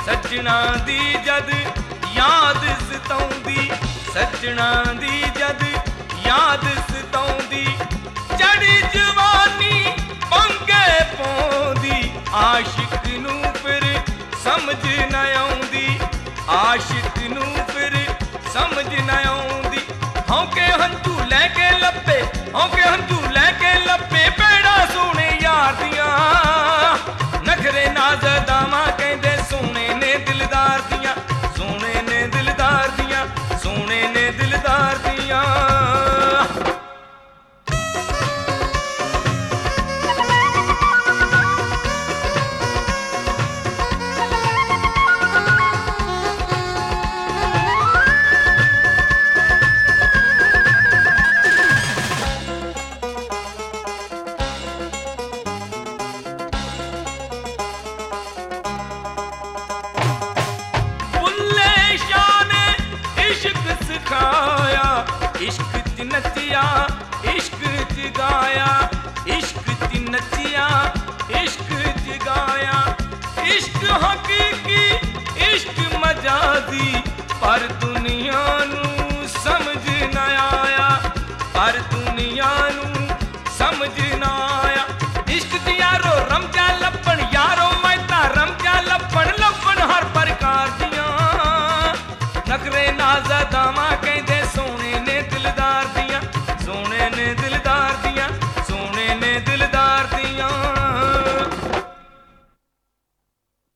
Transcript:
सजना दी जद याद सताउंदी, सजना दी जद याद सताउंदी, चढ़ी जवानी पंगे पाउंदी, आशिक नूं फिर समझ न आउंदी, आशिक नूं फिर समझ न आउंदी। हौके हंझू लैके लपे, हौके हंझू लैके लपे पैड़ा सोने यार दियां, नखरे नाज़दामा कहंदे सोने ने दिलदार दियां, सोने ने दिलदार दियां, सोने ने दिलदार दियां। सिखाया इश्क च नचिया, इश्क च गाया, इश्क च नचिया, इश्क च गाया, इश्क हकीकी इश्क मजाजी, पर